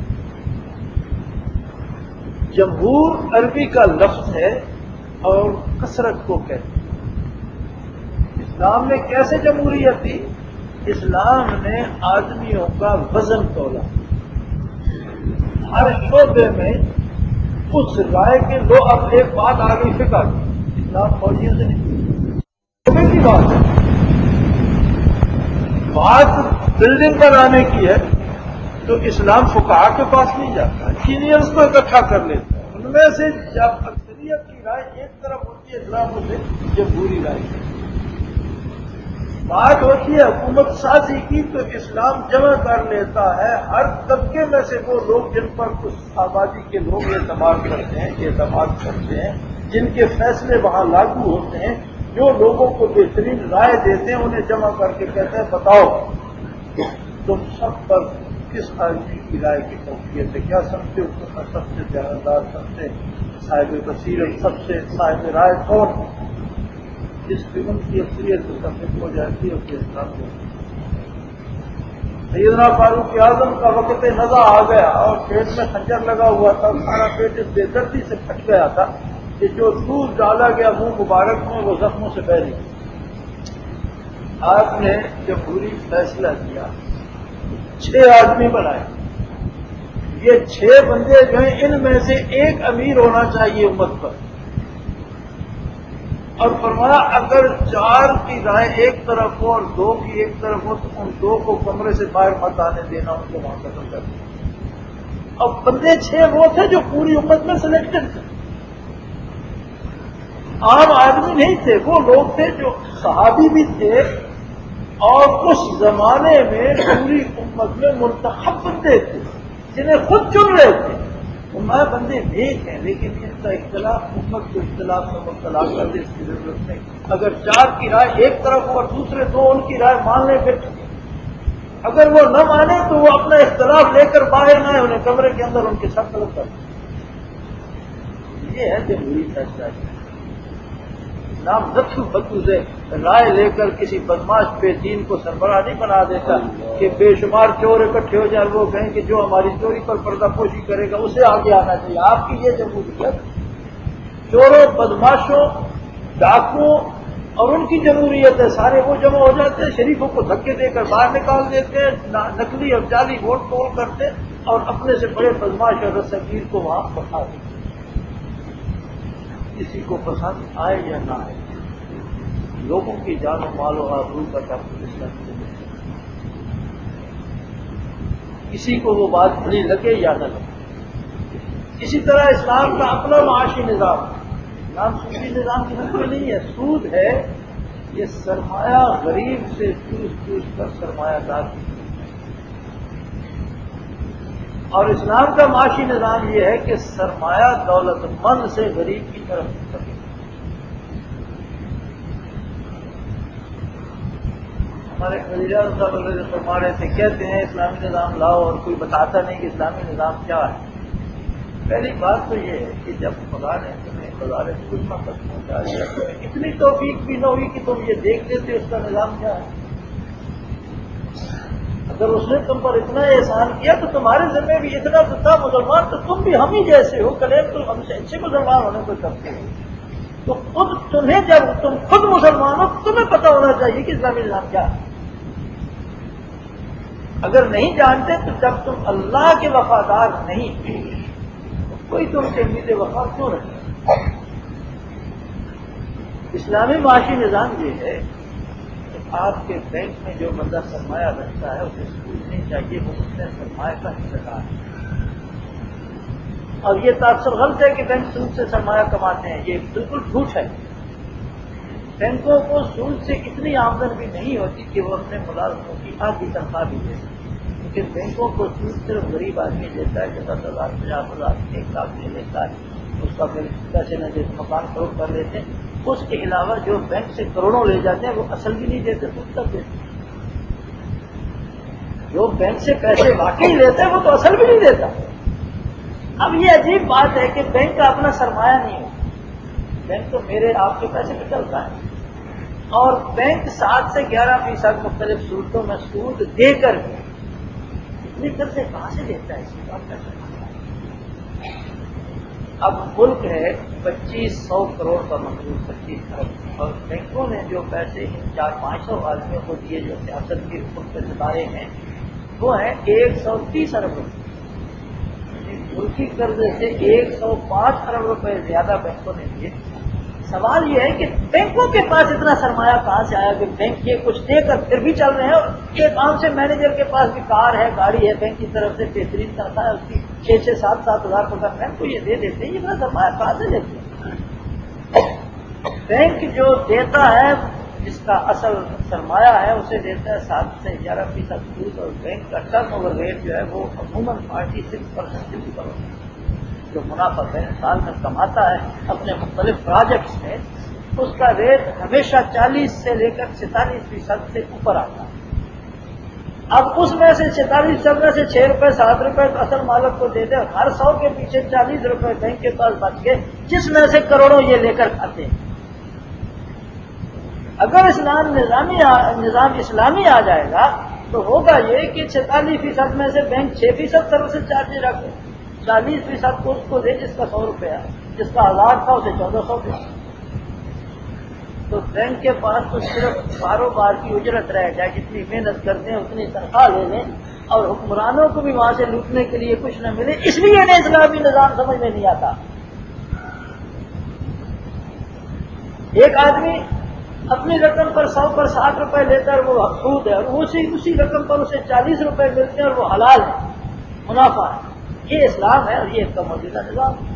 [SPEAKER 1] جمہور عربی کا لفظ ہے اور کثرت کو کہتے ہیں۔ اسلام نے کیسے جمہوریت دی؟ اسلام نے آدمیوں کا وزن تولا، ہر شعبے میں اس رائے کے لو۔ اب ایک بات آ گئی فقہ کی، اسلام فوجیوں سے نہیں، شعبے کی بات ہے، بات بلڈنگ بنانے کی ہے تو اسلام فقہا کے پاس نہیں جاتا، انجینئرز کو اکٹھا کر لیتا ہے، ان میں سے جب اکثریت کی رائے ایک طرف ہوتی ہے اسلام اسے جمہوری رائے کی بات ہوتی ہے حکومت سازی کی تو اسلام جمع کر لیتا ہے ہر طبقے میں سے وہ لوگ جن پر اس آبادی کے لوگ اعتماد کرتے ہیں اعتماد کرتے ہیں جن کے فیصلے وہاں لاگو ہوتے ہیں، جو لوگوں کو بہترین رائے دیتے ہیں انہیں جمع کر کے کہتے ہیں بتاؤ تم سب پر کس آدمی کی رائے کی فوقیت ہے، کیا سمجھتے ہو تم میں سب سے دیانتدار، سب سے صاحب بصیرت، سب سے صاحب رائے کون ہے؟ جس کی ان کی اکثریت متفق ہو جاتی ہے اس کے اسلام کو۔ سیدنا فاروق اعظم کا وقت نزا آ گیا اور پیٹ میں خنجر لگا ہوا تھا، سارا پیٹ اس بے دردی سے پھٹ گیا تھا کہ جو دودھ ڈالا گیا منہ مبارک میں وہ زخموں سے بہ گیا۔ آپ نے جمہوری فیصلہ کیا، چھ آدمی بنائے، یہ چھ بندے جو ہیں ان میں سے ایک امیر ہونا چاہیے امت پر، اور فرمایا اگر چار کی رائے ایک طرف ہو اور دو کی ایک طرف ہو تو ان دو کو کمرے سے باہر مت آنے دینا، ان کو وہاں ختم کر دینا۔ اب بندے چھ وہ تھے جو پوری امت میں سلیکٹڈ تھے، عام آدمی نہیں تھے، وہ لوگ تھے جو صحابی بھی تھے اور اس زمانے میں پوری امت میں منتخب بندے تھے جنہیں خود چن رہے تھے۔ ہمارے بندے نیک ہیں لیکن ان کا اختلاف امت کو اختلاف میں مبتلا کر دے، اس کی ضرورت نہیں۔ اگر چار کی رائے ایک طرف ہو اور دوسرے دو ان کی رائے مان لیں پھر اگر وہ نہ مانے تو وہ اپنا اختلاف لے کر باہر نہ آئے، انہیں کمرے کے اندر ان کے ساتھ طلب کر دیں۔ یہ ہے جمہوری فیصلہ۔ نام نقص بدو سے رائے لے کر کسی بدماش بے دین کو سربراہ نہیں بنا دیتا کہ بے شمار چور اکٹھے ہو جائے، وہ کہیں کہ جو ہماری چوری پر پردہ پوشی کرے گا اسے آگے آنا چاہیے۔ آپ کی یہ جمہوریت چوروں، بدماشوں، ڈاکوؤں اور ان کی جمہوریت ہے، سارے وہ جمع ہو جاتے ہیں، شریفوں کو دھکے دے کر باہر نکال دیتے ہیں، نقلی اور جعلی ووٹ پول کرتے اور اپنے سے بڑے بدماش اور رساگیر کو وہاں بٹھا دیتے۔ کسی کو پسند آئے یا نہ آئے، لوگوں کی جان و مال و آبرو کا تحفظ کرتے ہیں، کسی کو وہ بات بری لگے یا نہ لگے۔ اسی طرح اسلام کا اپنا معاشی نظام، اسلام سودی نظام کی حد میں نہیں ہے، سود ہے یہ سرمایہ غریب سے چوس چوس کر سرمایہ دار کی، اور اسلام کا معاشی نظام یہ ہے کہ سرمایہ دولت مند سے غریب کی طرف منتقل۔ ہمارے وزیر اعظم صاحب علیہ فرما رہے تھے، کہتے ہیں اسلامی نظام لاؤ اور کوئی بتاتا نہیں کہ اسلامی نظام کیا ہے۔ پہلی بات تو یہ ہے کہ جب خدا نے تمہیں بازار خود تک پہنچا دیا، تمہیں اتنی توفیق بھی نہ ہوئی کہ تم یہ دیکھ لیتے اس کا نظام کیا ہے۔ اگر اس نے تم پر اتنا احسان کیا تو تمہارے ذمہ بھی اتنا تو تھا، مسلمان تو تم بھی ہم ہی جیسے ہو، کلیم تم ہم سے اچھے مسلمان ہونے کو کرتے ہو، تو خود تمہیں جب تم خود مسلمان ہو تمہیں پتہ ہونا چاہیے کہ اسلامی نظام کیا ہے۔ اگر نہیں جانتے تو جب تم اللہ کے وفادار نہیں تو کوئی تم سے امید وفا کیوں رکھے؟ اسلامی معاشی نظام یہ ہے کہ آپ کے بینک میں جو بندہ سرمایہ رکھتا ہے اسے سود نہیں چاہیے، وہ اس نے سرمایہ کا حصہ دار ہے۔ اور یہ تاثر غلط ہے کہ بینک سود سے سرمایہ کماتے ہیں، یہ بالکل جھوٹ ہے۔ بینکوں کو سود سے اتنی آمدن بھی نہیں ہوتی کہ وہ اپنے ملازموں کی آدھی تنخواہ بھی دے سکیں، کیونکہ بینکوں کو سود صرف غریب آدمی دیتا ہے کہ دس ہزار پچاس ہزار ایک لاکھ دے لیتا ہے، اس کا پھر پیسے نہ دے مکان فروخت کر لیتے ہیں، اس کے علاوہ جو بینک سے کروڑوں لے جاتے ہیں وہ اصل بھی نہیں دیتے، سود تک دیتے۔ جو بینک سے پیسے واقعی لیتا ہے وہ تو اصل بھی نہیں دیتا. اب یہ عجیب بات ہے کہ بینک کا اپنا سرمایہ نہیں ہے، بینک تو میرے آپ کے پیسے پہ چلتا ہے، اور بینک سات سے گیارہ فیصد مختلف صورتوں میں سود دے کر کے اتنی قرضے کہاں سے دیتا ہے اس کی بات کرتا ہے. اب ملک ہے پچیس سو کروڑ کا مقروض، پچیس ارب، اور بینکوں نے جو پیسے ان چار پانچ سو آدمیوں کو دیے جو سیاست کے خود کے ستارے ہیں وہ ہیں ایک سو تیس ارب روپے. ملکی قرضے سے ایک سو پانچ ارب روپے زیادہ بینکوں نے دیے. سوال یہ ہے کہ بینکوں کے پاس اتنا سرمایہ کہاں سے آیا کہ بینک یہ کچھ دے کر پھر بھی چل رہے ہیں، اور ایک عام سے مینیجر کے پاس بھی کار ہے، گاڑی ہے، بینک کی طرف سے بہترین کرتا ہے، اس کی چھ چھ سات سات ہزار روپے بینک کو یہ دے دیتے ہیں. یہ بڑا سرمایہ کہاں سے دیتے ہیں؟ بینک جو دیتا ہے جس کا اصل سرمایہ ہے اسے دیتا ہے سات سے گیارہ فیصد سود، اور بینک کا ٹرن اوور ریٹ جو ہے وہ عموماً فورٹی سکس پرسینٹ پر ہوتا ہے. جو منافع بینک سال میں کماتا ہے اپنے مختلف پروجیکٹس میں، اس کا ریٹ ہمیشہ چالیس سے لے کر سینتالیس فیصد سے اوپر آتا ہے. اب اس میں سے سینتالیس فیصد میں سے چھ روپے سات روپے اصل مالک کو دے دیں، ہر سو کے پیچھے چالیس روپے بینک کے پاس بچ گئے، جس میں سے کروڑوں یہ لے کر کھاتے ہیں. اگر اسلام نظامی نظام اسلامی آ جائے گا تو ہوگا یہ کہ سینتالیس فیصد میں سے بینک چھ فیصد سروسز چارجز رکھے، چالیس فیصد کو اس کو دے جس کا سو روپیہ، جس کا ہزار تھا اسے چودہ سو دے. تو بینک کے پاس تو صرف کاروبار کی اجرت رہ جائے، جتنی محنت کرتے ہیں اتنی تنخواہ لے لیں، اور حکمرانوں کو بھی وہاں سے لوٹنے کے لیے کچھ نہ ملے. اس لیے انہیں اسلامی نظام سمجھ میں نہیں آتا. ایک آدمی اپنی رقم پر سو پر ساٹھ روپے لے کر وہ سود ہے، اور اسی اسی رقم پر اسے چالیس روپے ملتے ہیں اور وہ حلال ہے، منافع ہے. یہ اسلام ہے اور یہ اس کا موجودہ نظام ہے.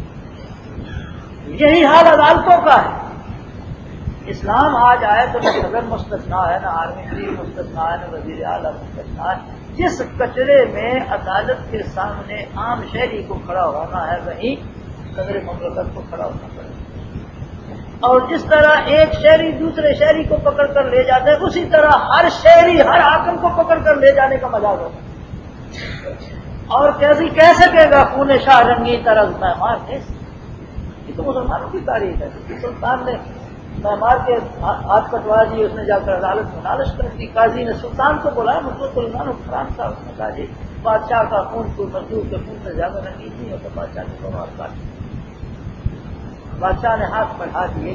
[SPEAKER 1] یہی حال عدالتوں کا ہے. اسلام آ جائے تو نہ صدر مستثنا ہے، نہ آرمی چیف مستثنا ہے، نہ وزیر اعلیٰ مستثنا ہے. جس کچرے میں عدالت کے سامنے عام شہری کو کھڑا ہونا ہے وہیں صدر مملکت کو کھڑا ہونا پڑے گا. اور جس طرح ایک شہری دوسرے شہری کو پکڑ کر لے جاتا ہے، اسی طرح ہر شہری ہر حاکم کو پکڑ کر لے جانے کا مجاز ہوگا. اور کیسی کہہ سکے گا خون شاہ رنگی طرز مہمار تھے؟ یہ تو مسلمانوں کی تاریخ ہے. سلطان نے مہمار کے ہاتھ کٹوا دی، اس نے جا کر عدالت میں نالش کر دی. قاضی نے سلطان کو بولا، مطلب سلطان حکمران تھا، اس نے کہا جی بادشاہ کا خون کوئی مزدور کے خون سے زیادہ رنگین نہیں ہوتا. بادشاہ نے دونوں ہاتھ کاٹ دیے. بادشاہ نے ہاتھ بڑھا دیے.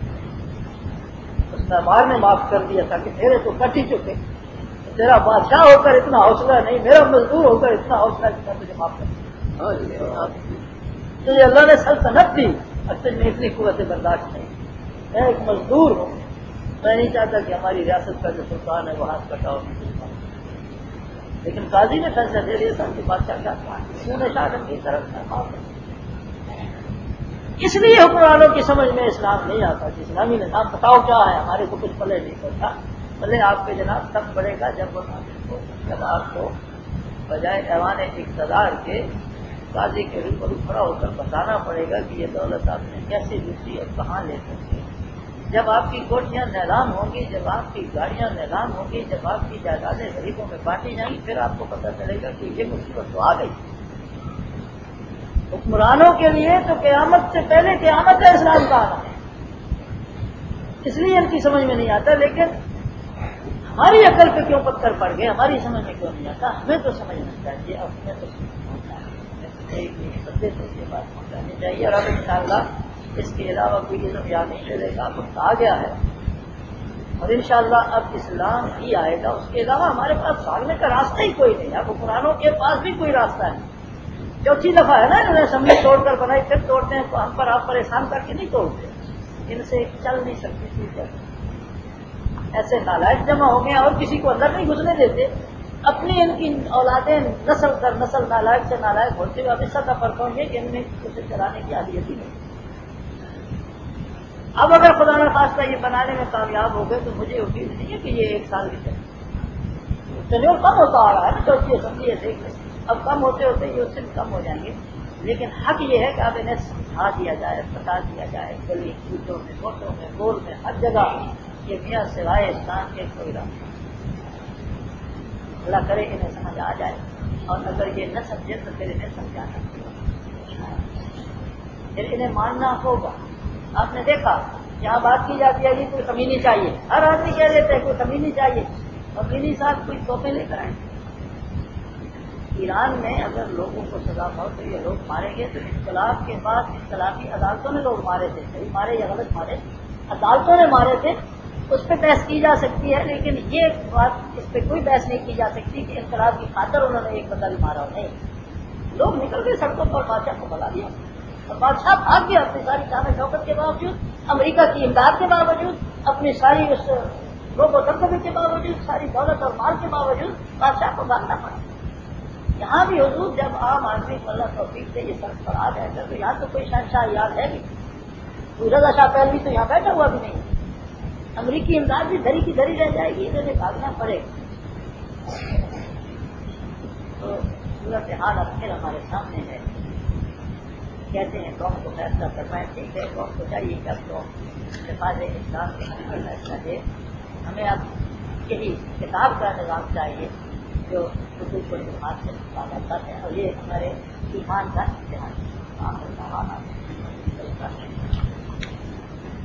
[SPEAKER 1] اس مہمار نے معاف کر دیا تھا کہ میرے تو کٹ ہی چکے، تیرا بادشاہ ہو کر اتنا حوصلہ نہیں، میرا مزدور ہو کر اتنا حوصلہ کہ میں تجھے معاف کر دیا. تجھے اللہ نے سلطنت دی اور تجھ میں اتنی قوت برداشت نہیں. میں ایک مزدور ہوں، میں نہیں چاہتا کہ ہماری ریاست کا جو سلطان ہے وہ ہاتھ کٹا ہو. لیکن قاضی نے فیصلہ دے دیا تھا کہ بادشاہ کیا کہا، خون شاہ رنگی طرف میں معاف کر. اس لیے حکمرانوں کی سمجھ میں اسلام نہیں آتا کہ اسلامی نظام بتاؤ کیا ہے، ہمارے کو کچھ پلے نہیں پڑتا. پلے آپ کے جناب تب پڑے گا جب وہ جب آپ کو بجائے ایوان اقتدار کے قاضی کے روبرو کھڑا ہو کر بتانا پڑے گا کہ یہ دولت آپ نے کیسے لوٹی اور کہاں لے کر گئی. جب آپ کی کوٹیاں نیلام ہوں گی، جب آپ کی گاڑیاں نیلام ہوں گی، جب آپ کی جائیدادیں غریبوں میں بانٹی جائیں گی، پھر آپ کو پتہ چلے گا کہ یہ مصیبت تو آ گئی. حکمرانوں کے لیے تو قیامت سے پہلے قیامت ہے اسلام کا آنا، اس لیے ان کی سمجھ میں نہیں آتا. لیکن ہماری عقل پہ کیوں پتھر پڑ گئے، ہماری سمجھ میں کیوں نہیں آتا؟ ہمیں تو سمجھنا چاہیے، اور ہمیں تو سمجھنا چاہیے، ایک بندے سے یہ بات پہنچانی چاہیے. اور اب انشاءاللہ اس کے علاوہ کوئی علم یاد نہیں چلے گا، وقت آ گیا ہے، اور انشاءاللہ اب اسلام ہی آئے گا. اس کے علاوہ ہمارے پاس بھاگنے کا راستہ ہی کوئی نہیں ہے. اب حکمرانوں کے پاس بھی کوئی راستہ ہے. چوتھی دفعہ ہے نا انہوں نے اسمبلی توڑ کر بنائی، پھر توڑتے ہیں تو ہم پر آپ پریشان کر کے نہیں توڑتے. ان سے چل نہیں سکتی تھی. ایسے نالائق جمع ہو گئے اور کسی کو اندر نہیں گھسنے دیتے. اپنی ان کی اولادیں نسل در نسل نالائق سے نالائق ہوتے ہوئے اب اس سطح پر پہنچ گئے کہ ان میں اسے چلانے کی اہلیت ہی نہیں. اب اگر خدا نہ خواستہ یہ بنانے میں کامیاب ہو گئے تو مجھے امید نہیں ہے کہ یہ ایک سال کی چلے اور کم ہوتا آ رہا ہے نا. چوتھی اسمبلی ہے، دیکھ لیں اب کم ہوتے ہوتے یہ اس سے بھی کم ہو جائیں گے. لیکن حق یہ ہے کہ اب انہیں سمجھا دیا جائے، بتا دیا جائے، گلی کوچوں میں، گوٹوں میں، گول میں، ہر جگہ یہ میاں سوائے اسلام کے کوئی راستہ.
[SPEAKER 2] اللہ کرے انہیں سمجھ آ جائے، اور اگر یہ نہ سمجھے تو پھر انہیں سمجھانا، پھر انہیں ماننا ہوگا۔ آپ نے دیکھا جہاں بات کی جاتی ہے کوئی کمی نہیں چاہیے، ہر آدمی کہہ دیتا ہے کوئی کمی نہیں چاہیے، اور کمی صاحب کوئی تحفے لے کر آئیں۔ ایران میں اگر لوگوں کو سزا ہو تو یہ لوگ ماریں گے، تو انقلاب کے بعد انقلابی عدالتوں نے لوگ مارے تھے، صحیح مارے یا غلط مارے، عدالتوں نے مارے تھے، اس پہ بحث کی جا سکتی ہے، لیکن یہ بات اس پہ کوئی بحث نہیں کی جا سکتی کہ انقلاب کی خاطر انہوں نے ایک بندہ بھی مارا ہو، نہیں، لوگ نکل گئے سڑکوں پر، بادشاہ کو بلا دیا، اور بادشاہ بھاگ گیا اپنی ساری شان شوکت کے باوجود، امریکہ کی امداد کے باوجود، اپنی ساری اس لوگ و دبدبے کے باوجود، ساری دولت اور مال کے باوجود بادشاہ کو بھاگنا پڑا۔ یہاں بھی حضور جب عام آدمی کو اللہ توفیق سے یہ سڑک پر آ جائے گا تو یہاں تو کوئی شہنشاہ یاد ہے نہیں، کوئی رضا شاہ پہلوی تو یہاں بیٹھا ہوا بھی نہیں، امریکی امداد بھی دھری کی دھری رہ جائے گی، انہیں بھاگنا پڑے گا۔ تو صورت حال اب پھر ہمارے سامنے ہے، کہتے ہیں قوم کو فیصلہ کرنا ہے، ٹھیک ہے، قوم کو چاہیے کہ اب تو اتفاق اسلام کے نام پر فیصلہ دے، ہمیں اب یہی کتاب کا نظام چاہیے جو اردو کو جماعت سے نکالا ہے، اور یہ ہمارے ایمان کا امتحان ہے۔